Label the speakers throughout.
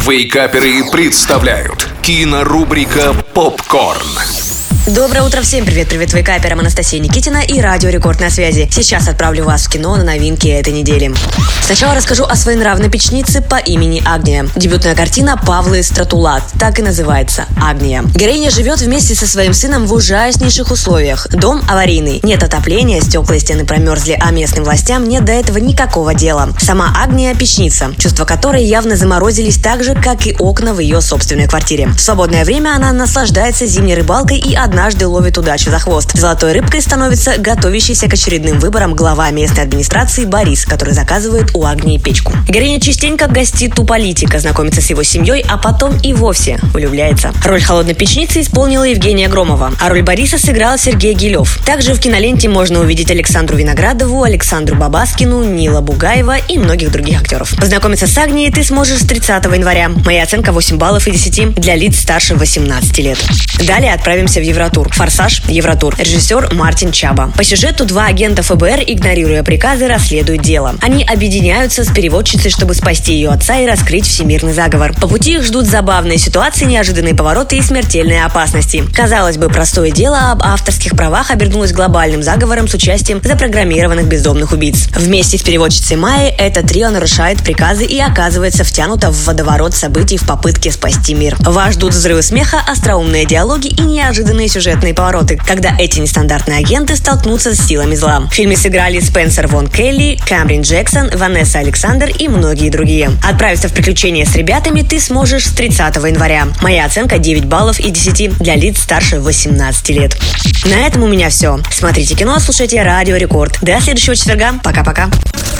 Speaker 1: Вейкаперы представляют кинорубрика «Попкорн».
Speaker 2: Доброе утро всем! Привет, вейкаперам, Анастасия Никитина и Радио Рекорд на связи. Сейчас отправлю вас в кино на новинки этой недели. Сначала расскажу о своенравной печнице по имени Агния. Дебютная картина Павлы Стратулат, так и называется – Агния. Героиня живет вместе со своим сыном в ужаснейших условиях. Дом аварийный, нет отопления, стекла и стены промерзли, а местным властям нет до этого никакого дела. Сама Агния – печница, чувства которой явно заморозились так же, как и окна в ее собственной квартире. В свободное время она наслаждается зимней рыбалкой и однажды ловит удачу за хвост. Золотой рыбкой становится готовящийся к очередным выборам глава местной администрации Борис, который заказывает у Агнии печку. Героиня частенько гостит у политика, знакомится с его семьей, а потом и вовсе влюбляется. Роль холодной печницы исполнила Евгения Громова, а роль Бориса сыграл Сергей Гилев. Также в киноленте можно увидеть Александру Виноградову, Александру Бабаскину, Нила Бугаева и многих других актеров. Познакомиться с Агнией ты сможешь с 30 января. Моя оценка 8 баллов из 10 для лиц старше 18 лет. Далее отправимся в Евротур. «Форсаж», Евротур. Режиссер Мартин Чаба. По сюжету два агента ФБР, игнорируя приказы, расследуют дело. Они объединяются с переводчицей, чтобы спасти ее отца и раскрыть всемирный заговор. По пути их ждут забавные ситуации, неожиданные повороты и смертельные опасности. Казалось бы, простое дело об авторских правах обернулось глобальным заговором с участием запрограммированных бездомных убийц. Вместе с переводчицей Майей это трио нарушает приказы и оказывается втянуто в водоворот событий в попытке спасти мир. Вас ждут взрывы смеха, остроумные диалоги и неожиданные сюжетные повороты, когда эти нестандартные агенты столкнутся с силами зла. В фильме сыграли Спенсер Вон Келли, Камрин Джексон, Ванесса Александр и многие другие. Отправиться в приключения с ребятами ты сможешь с 30 января. Моя оценка 9 баллов из 10 для лиц старше 18 лет. На этом у меня все. Смотрите кино, слушайте Радио Рекорд. До следующего четверга. Пока-пока.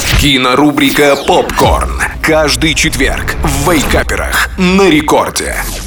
Speaker 1: Кинорубрика «Попкорн». Каждый четверг в Вейкаперах на Рекорде.